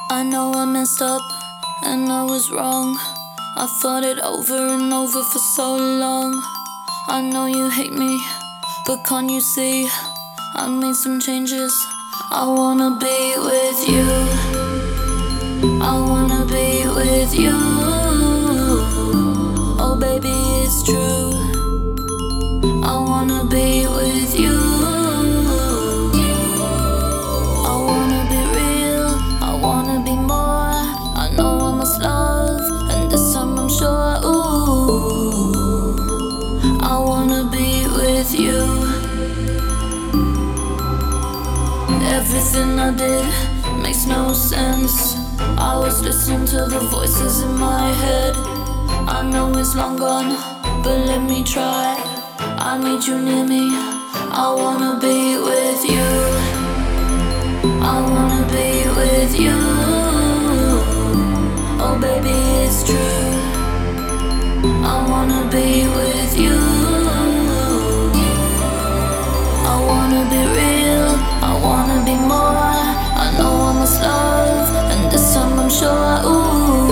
I know I messed up and I was wrong. I thought it over and over for so long. I know you hate me, but can't you see I made some changes? I wanna be with you. I wanna be with you. Oh baby, it's true. I wanna be with you. I wanna be real, I wanna be more. I know I must love, and this time I'm sure. Ooh, I wanna be with you. Everything I did makes no sense. I was listening to the voices in my head. I know it's long gone, but let me try. I need you near me. I wanna be with you. I wanna be with you. Oh baby, it's true. I wanna be with you. I wanna be real, I wanna be more. I know I must love, and this time I'm sure. Ooh,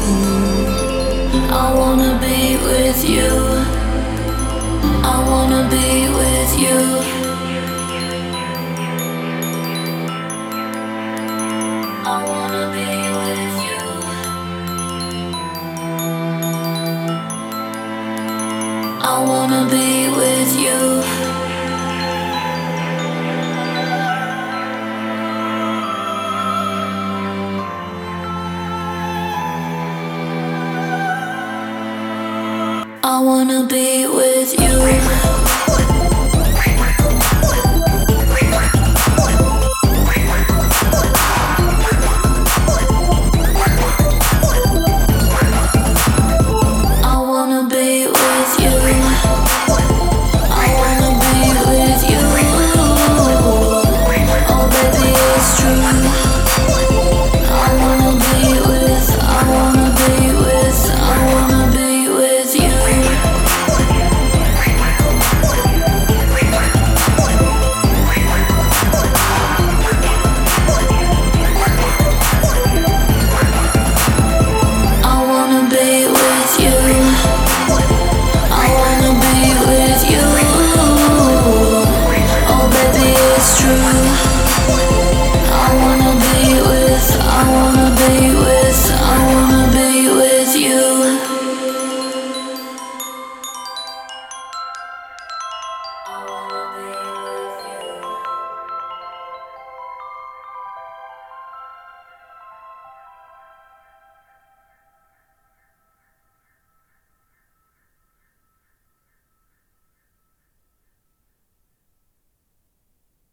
I wanna be with you. I wanna be with you. I wanna be with you. I wanna be with you. I wanna be